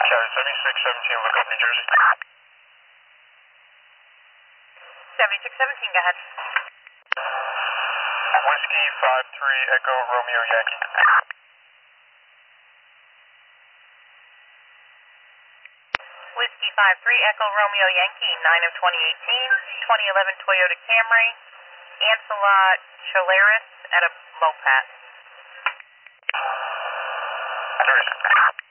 Sorry, 7617, look up New Jersey. 7617, go ahead. Whiskey 53 Echo Romeo Yankee. Whiskey 53 Echo Romeo Yankee, 9 of 2018, 2011 Toyota Camry, Ancelot Cholaris at a Mopat. Jersey.